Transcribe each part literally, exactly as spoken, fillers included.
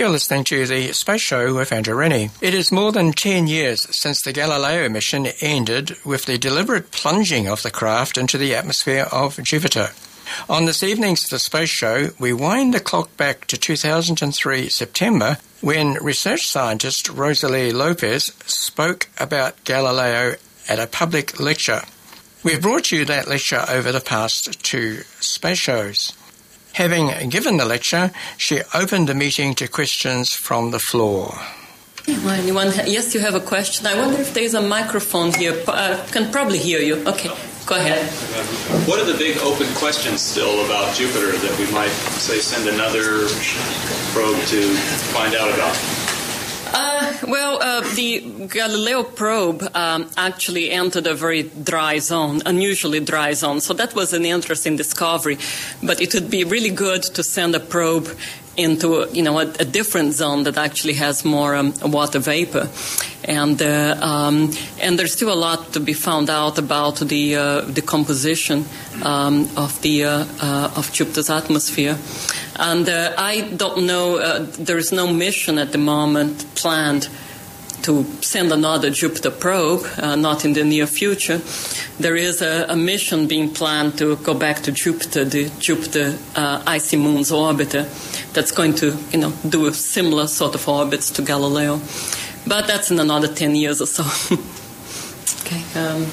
You're listening to The Space Show with Andrew Rennie. It is more than ten years since the Galileo mission ended with the deliberate plunging of the craft into the atmosphere of Jupiter. On this evening's The Space Show, we wind the clock back to two thousand three September, when research scientist Rosalie Lopez spoke about Galileo at a public lecture. We've brought you that lecture over the past two space shows. Having given the lecture, she opened the meeting to questions from the floor. Anyone? Yes, you have a question. I wonder if there's a microphone here. I can probably hear you. Okay, go ahead. What are the big open questions still about Jupiter that we might, say, send another probe to find out about? Uh, well, uh, the Galileo probe um, actually entered a very dry zone, unusually dry zone. So that was an interesting discovery. But it would be really good to send a probe into, you know, a, a different zone that actually has more um, water vapor. And uh, um, and there's still a lot to be found out about the uh, the composition um, of the uh, uh, of Jupiter's atmosphere. And uh, I don't know. Uh, there is no mission at the moment planned to send another Jupiter probe, uh, not in the near future. There is a, a mission being planned to go back to Jupiter, the Jupiter uh, Icy Moons Orbiter, that's going to, you know, do a similar sort of orbits to Galileo. But that's in another ten years or so. Okay. Um,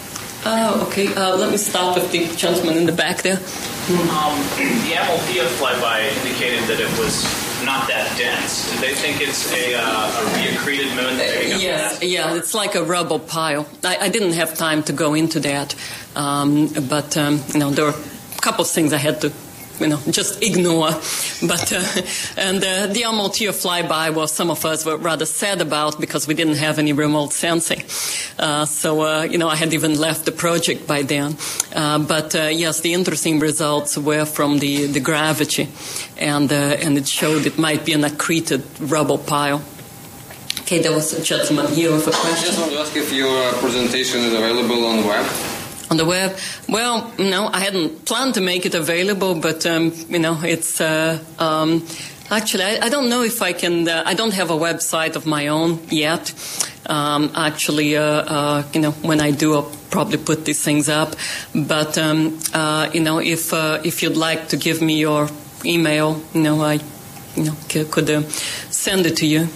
oh, okay. Uh, let me start with the gentleman in the back there. Um, the Amalthea flyby indicated that it was not that dense. Do they think it's a, uh, a reaccreted moon? Uh, yes, yeah, it's like a rubble pile. I, I didn't have time to go into that, um, but um, you know, there were a couple of things I had to, you know, just ignore. But uh, and uh, the Amalthea flyby, well, some of us were rather sad about because we didn't have any remote sensing. Uh, so uh, you know, I had even left the project by then. Uh, but uh, yes, the interesting results were from the the gravity, and uh, and it showed it might be an accreted rubble pile. Okay, there was a gentleman here with a question. I just want to ask if your presentation is available on the web. On the web? Well, no, I hadn't planned to make it available, but, um, you know, it's, uh, um, actually, I, I don't know if I can, uh, I don't have a website of my own yet. Um, actually, uh, uh, you know, when I do, I'll probably put these things up. But, um, uh, you know, if, uh, if you'd like to give me your email, you know, I, you know, could uh, send it to you.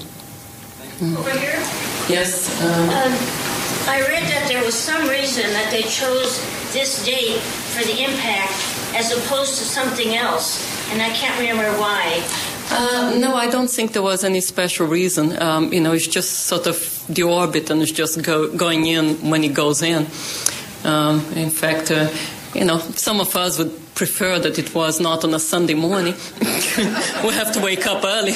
Over here? Yes. Uh, um, I read that there was some reason that they chose this date for the impact as opposed to something else, and I can't remember why. Uh, no, I don't think there was any special reason. Um, you know, it's just sort of the orbit, and it's just go, going in when it goes in. Um, in fact, uh, you know, some of us would prefer that it was not on a Sunday morning. We have to wake up early.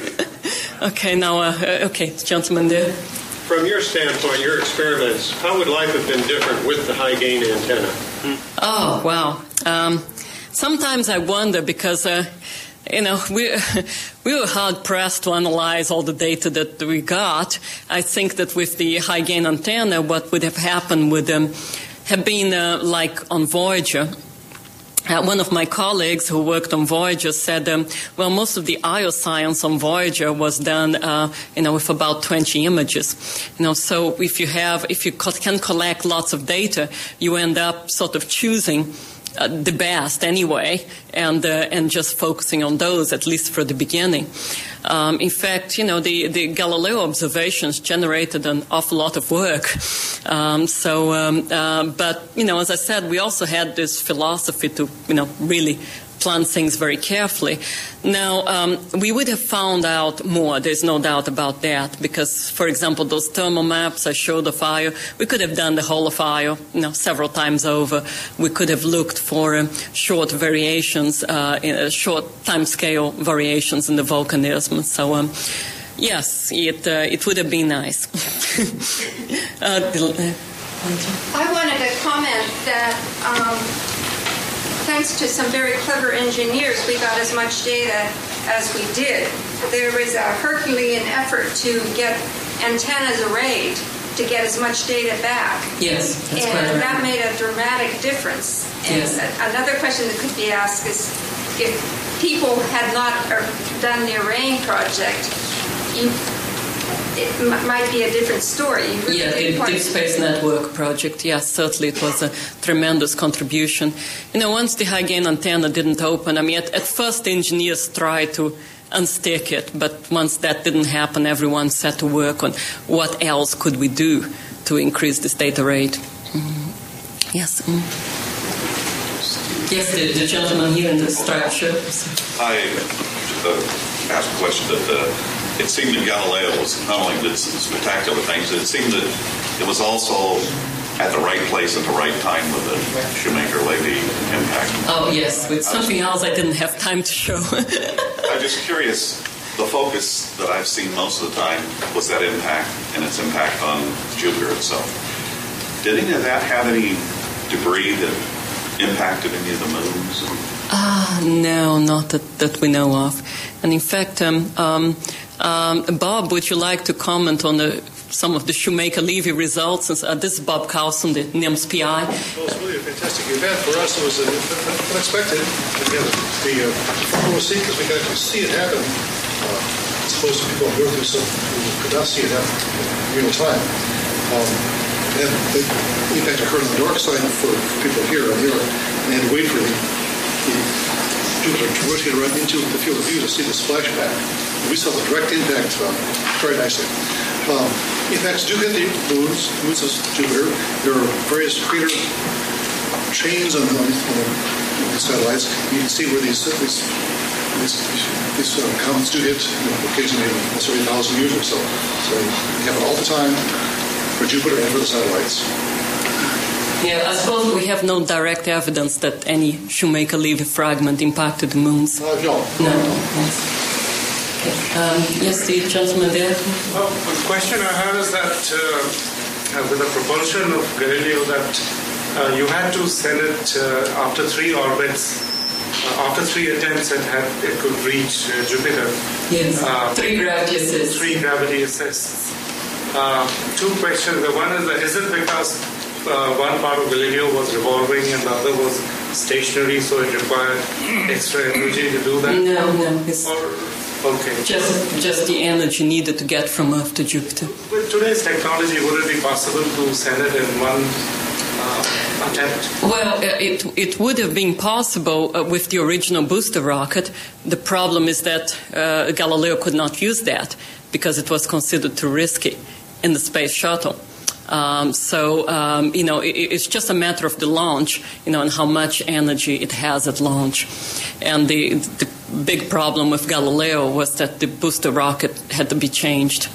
Okay, now, uh, okay, gentleman there. From your standpoint, your experiments, how would life have been different with the high-gain antenna? Oh, wow. Um, sometimes I wonder because, uh, you know, we we were hard-pressed to analyze all the data that we got. I think that with the high-gain antenna, what would have happened would um, have been uh, like on Voyager. Uh, one of my colleagues who worked on Voyager said, um, well, most of the I O science on Voyager was done, uh, you know, with about twenty images. You know, so if you have, if you co- can collect lots of data, you end up sort of choosing uh, the best anyway, and uh, and just focusing on those, at least for the beginning. Um, in fact, you know, the, the Galileo observations generated an awful lot of work. Um, so, um, uh, but, you know, as I said, we also had this philosophy to, you know, really plan things very carefully. Now, um, we would have found out more, there's no doubt about that, because, for example, those thermal maps I showed of I O, we could have done the whole of I O, you know, several times over. We could have looked for um, short variations, uh, in, uh, short time scale variations in the volcanism. So, um, yes, it uh, it would have been nice. uh, I wanted to comment that um, thanks to some very clever engineers, we got as much data as we did. There was a Herculean effort to get antennas arrayed to get as much data back. Yes, that's and quite right. That made a dramatic difference. And yes. Another question that could be asked is if people had not done the Arraign project, you, it m- might be a different story. Really yeah, the Deep Space Network project, yes, certainly it was a tremendous contribution. You know, once the high-gain antenna didn't open, I mean, at, at first the engineers tried to unstick it, but once that didn't happen, everyone set to work on what else could we do to increase this data rate. Mm-hmm. Yes. Mm. Yes, the, the gentleman here in the striped shirt. I uh, asked a question that uh, it seemed that Galileo was not only did some spectacular things, it seemed that it was also at the right place at the right time with the Shoemaker-Levy impact. Oh, yes, with something else I didn't have time to show. I'm just curious, the focus that I've seen most of the time was that impact and its impact on Jupiter itself. Did any of that have any debris that impacted any of the moons? Ah, no, not that, that we know of. And in fact, um, um, um, Bob, would you like to comment on the, some of the Shoemaker-Levy results? Uh, this is Bob Carlson, the NIMS P I. Well, it's really a fantastic event. For us, it was uh, unexpected. Again, the uh, front row seat, because we got to see it happen, uh, as opposed to people on Earth who could not see it happen in real time. Um, and the impact occurred on the dark side for people here on Europe, and they had to wait for the, the Jupiter to rotate around into the field of view to see the splashback. We saw the direct impact uh, very nicely. Um, impacts do hit the moons, moons of Jupiter. There are various crater chains on, on, on the satellites. You can see where these these these, these uh, comets do hit, you know, occasionally once every thousand years or so. So they happen all the time for Jupiter and for the satellites. Yeah, I suppose we have no direct evidence that any Shoemaker-Levy fragment impacted the moons. Uh, no. No. Yes. Um, yes, the gentleman there. Well, the question I have is that uh, with the propulsion of Galileo, that uh, you had to send it uh, after three orbits, uh, after three attempts, it had it could reach uh, Jupiter. Yes. Uh, three gravity assists. Three gravity assists. Uh, two questions. The one is that is it because uh, one part of Galileo was revolving and the other was stationary, so it required extra energy to do that? No, no. It's or, Okay. Just, just the energy needed to get from Earth to Jupiter. With today's technology, would it be possible to send it in one uh, attempt? Well, it it would have been possible uh, with the original booster rocket. The problem is that uh, Galileo could not use that because it was considered too risky in the space shuttle. Um, so, um, you know, it, it's just a matter of the launch, you know, and how much energy it has at launch. And the, the big problem with Galileo was that the booster rocket had to be changed.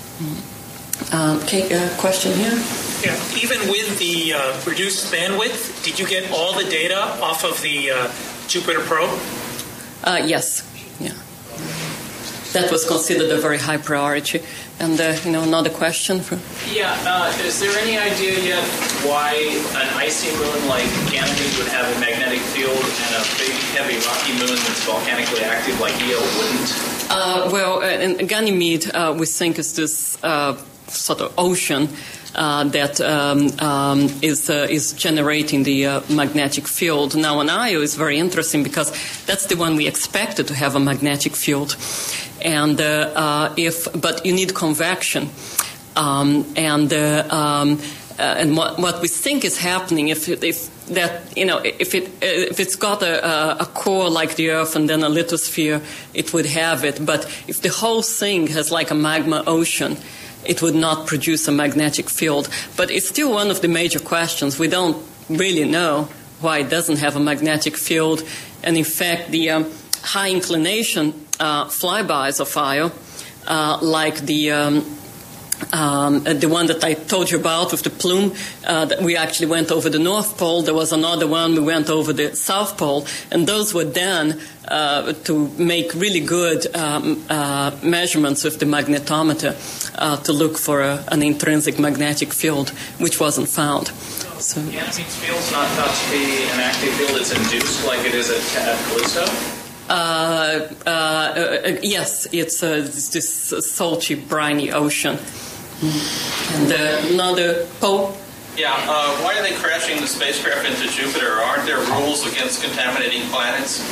Um, okay, uh, question here? Yeah, even with the uh, reduced bandwidth, did you get all the data off of the uh, Jupiter probe? Uh, yes, yeah. That was considered a very high priority. And, uh, you know, another question? For... Yeah, uh, is there any idea yet why an icy moon like Ganymede would have a magnetic field and a big, heavy, rocky moon that's volcanically active like Io wouldn't? Uh, well, uh, Ganymede, uh, we think, is this uh, sort of ocean uh, that um, um, is uh, is generating the uh, magnetic field. Now, an Io is very interesting because that's the one we expected to have a magnetic field. And uh, uh, if, but you need convection, um, and uh, um, uh, and what, what we think is happening if if that you know if it if it's got a, a core like the Earth and then a lithosphere, it would have it. But if the whole thing has like a magma ocean, it would not produce a magnetic field. But it's still one of the major questions. We don't really know why it doesn't have a magnetic field, and in fact, the um, high inclination Uh, flybys of Io, uh, like the um, um, the one that I told you about with the plume, uh, that we actually went over the North Pole. There was another one we went over the South Pole, and those were done uh, to make really good um, uh, measurements with the magnetometer uh, to look for a, an intrinsic magnetic field, which wasn't found. So, Ganymede's field's not thought to be an active field; it's induced, like it is at, at Callisto. Uh, uh, uh, yes, it's uh, this salty, briny ocean. And uh, another pole? Yeah, uh, why are they crashing the spacecraft into Jupiter? Aren't there rules against contaminating planets?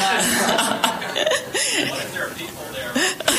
What if there are people there?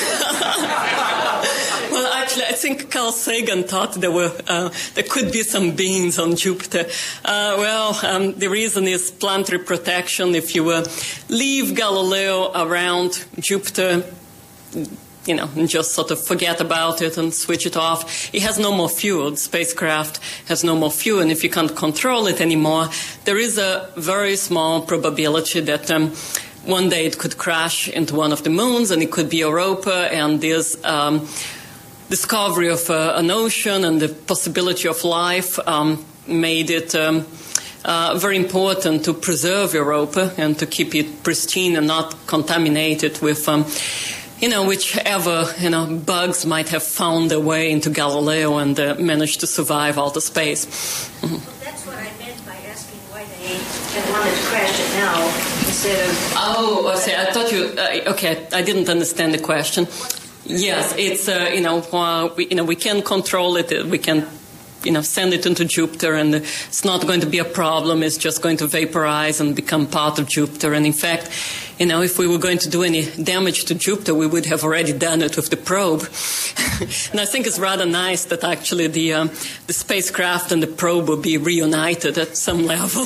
Well, actually, I think Carl Sagan thought there were uh, there could be some beings on Jupiter. Uh, well, um, the reason is planetary protection. If you uh, leave Galileo around Jupiter, you know, and just sort of forget about it and switch it off, it has no more fuel. The spacecraft has no more fuel, and if you can't control it anymore, there is a very small probability that um, one day it could crash into one of the moons, and it could be Europa, and this um, discovery of uh, an ocean and the possibility of life um, made it um, uh, very important to preserve Europa and to keep it pristine and not contaminate it with um, you know, whichever, you know, bugs might have found their way into Galileo and uh, managed to survive outer space. Mm-hmm. Well, that's what I meant by asking why they had wanted to crash it now instead of... Oh, I see. I thought you... Uh, okay, I didn't understand the question. Yes, it's, uh, you know, uh, we, you know, we can control it. We can, you know, send it into Jupiter, and it's not going to be a problem. It's just going to vaporize and become part of Jupiter. And in fact, you know, if we were going to do any damage to Jupiter, we would have already done it with the probe. And I think it's rather nice that actually the um, the spacecraft and the probe will be reunited at some level.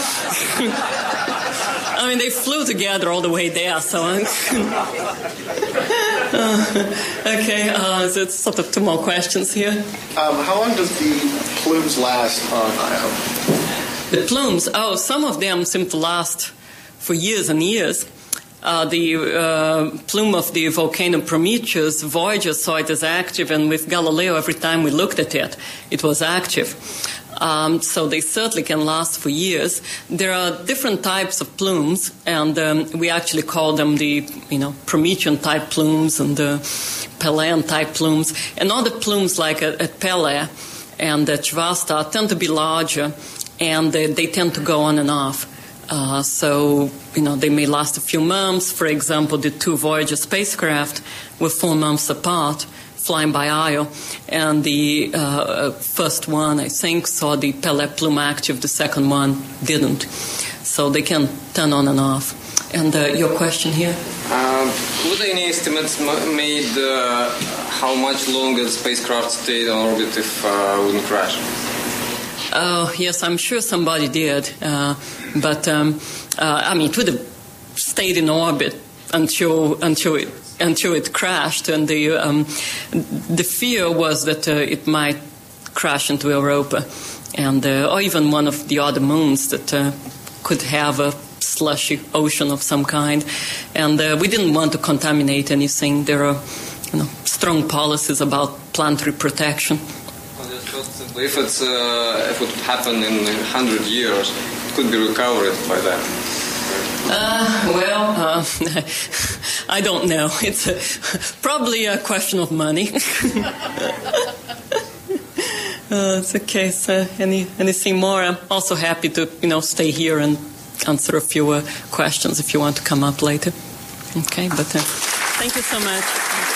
I mean, they flew together all the way there, so... uh, okay, uh, so it's sort of two more questions here. Um, how long does the plumes last on Io? The plumes, oh, some of them seem to last for years and years. Uh, the uh, plume of the volcano Prometheus, Voyager saw it as active, and with Galileo, every time we looked at it, it was active. Um, so they certainly can last for years. There are different types of plumes, and um, we actually call them the, you know, Promethean type plumes and the Pelean type plumes. And other plumes like at, at Pele and at Chvastar tend to be larger, and they, they tend to go on and off. Uh, so, you know, they may last a few months. For example, the two Voyager spacecraft were four months apart, flying by Io, and the uh, first one, I think, saw the Pele plume active, the second one didn't. So they can turn on and off. And uh, your question here? Uh, were there any estimates made uh, how much longer the spacecraft stayed on orbit if uh, it wouldn't crash? Oh, yes, I'm sure somebody did. Uh, but, um, uh, I mean, it would have stayed in orbit until until it until it crashed, and the um, the fear was that uh, it might crash into Europa, and uh, or even one of the other moons that uh, could have a slushy ocean of some kind, and uh, we didn't want to contaminate anything. There are, you know, strong policies about planetary protection. Well, just thought simply, if it's uh, if it would happen in a hundred years, it could be recovered by then. Uh, well, uh, I don't know. It's a, probably a question of money. uh, it's okay. So, any anything more? I'm also happy to, you know, stay here and answer a few uh, questions if you want to come up later. Okay, but uh, thank you so much.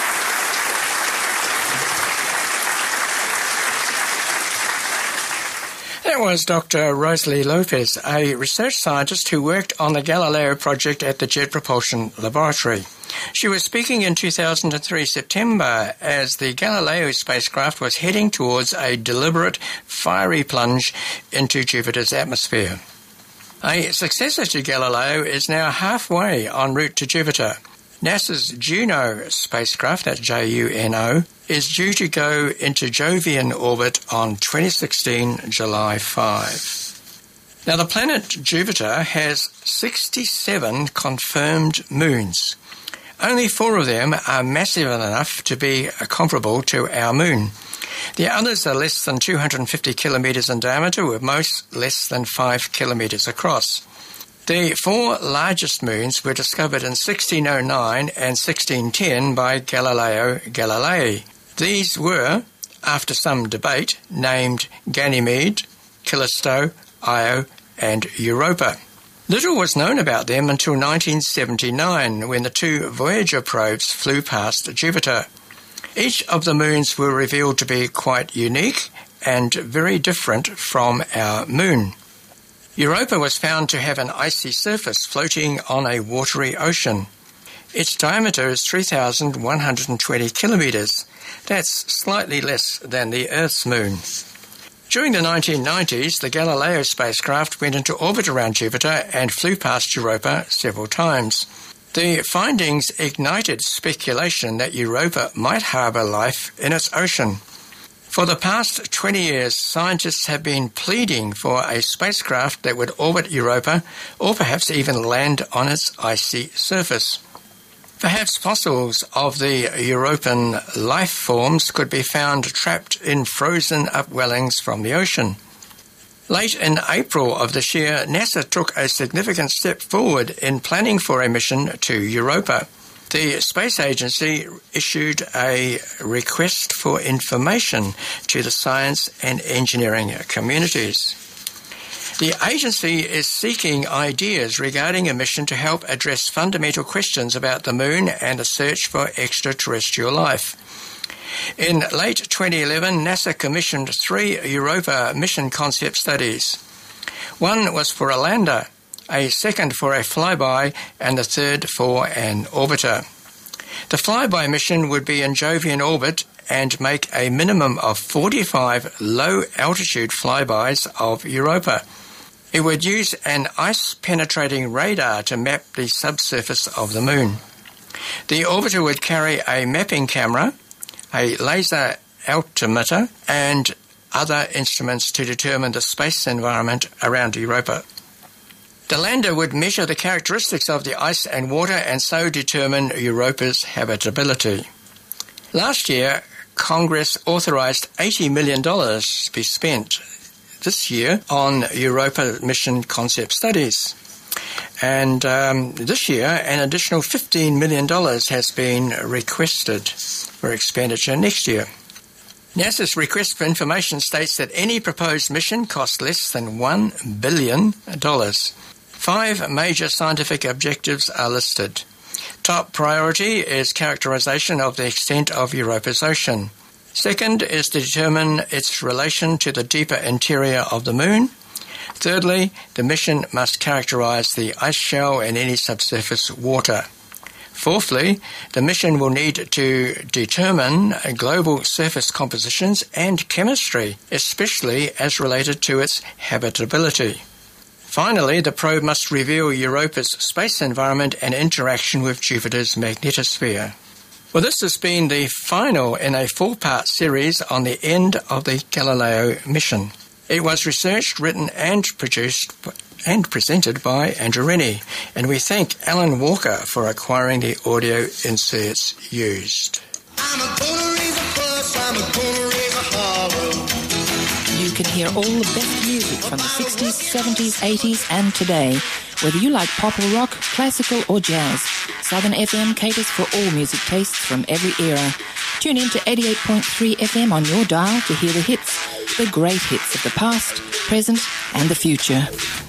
That was Doctor Rosalie Lopez, a research scientist who worked on the Galileo project at the Jet Propulsion Laboratory. She was speaking in two thousand three September as the Galileo spacecraft was heading towards a deliberate, fiery plunge into Jupiter's atmosphere. A successor to Galileo is now halfway en route to Jupiter. NASA's Juno spacecraft, that's J U N O, is due to go into Jovian orbit on twenty sixteen, July fifth. Now, the planet Jupiter has sixty-seven confirmed moons. Only four of them are massive enough to be comparable to our moon. The others are less than two hundred fifty kilometres in diameter, with most less than five kilometres across. The four largest moons were discovered in sixteen oh nine and sixteen ten by Galileo Galilei. These were, after some debate, named Ganymede, Callisto, Io, and Europa. Little was known about them until nineteen seventy-nine, when the two Voyager probes flew past Jupiter. Each of the moons were revealed to be quite unique and very different from our moon. Europa was found to have an icy surface floating on a watery ocean. Its diameter is three thousand one hundred twenty kilometers. That's slightly less than the Earth's moon. During the nineteen nineties, the Galileo spacecraft went into orbit around Jupiter and flew past Europa several times. The findings ignited speculation that Europa might harbour life in its ocean. For the past twenty years, scientists have been pleading for a spacecraft that would orbit Europa or perhaps even land on its icy surface. Perhaps fossils of the European life forms could be found trapped in frozen upwellings from the ocean. Late in April of this year, NASA took a significant step forward in planning for a mission to Europa. The space agency issued a request for information to the science and engineering communities. The agency is seeking ideas regarding a mission to help address fundamental questions about the moon and the search for extraterrestrial life. In late twenty eleven, NASA commissioned three Europa mission concept studies. One was for a lander, a second for a flyby, and the third for an orbiter. The flyby mission would be in Jovian orbit and make a minimum of forty-five low-altitude flybys of Europa. It would use an ice-penetrating radar to map the subsurface of the moon. The orbiter would carry a mapping camera, a laser altimeter, and other instruments to determine the space environment around Europa. The lander would measure the characteristics of the ice and water and so determine Europa's habitability. Last year, Congress authorized eighty million dollars to be spent this year on Europa mission concept studies. And um, this year, an additional fifteen million dollars has been requested for expenditure next year. NASA's request for information states that any proposed mission costs less than one billion dollars. Five major scientific objectives are listed. Top priority is characterization of the extent of Europa's ocean. Second is to determine its relation to the deeper interior of the moon. Thirdly, the mission must characterize the ice shell and any subsurface water. Fourthly, the mission will need to determine global surface compositions and chemistry, especially as related to its habitability. Finally, the probe must reveal Europa's space environment and interaction with Jupiter's magnetosphere. Well, this has been the final in a four-part series on the end of the Galileo mission. It was researched, written and produced and presented by Andrew Rennie, and we thank Alan Walker for acquiring the audio inserts used. I'm gonna raise a fuss, I'm gonna raise a holler. You can hear all the best music from the sixties, seventies, eighties and today. Whether you like pop or rock, classical or jazz, Southern F M caters for all music tastes from every era. Tune in to eighty-eight point three F M on your dial to hear the hits, the great hits of the past, present and the future.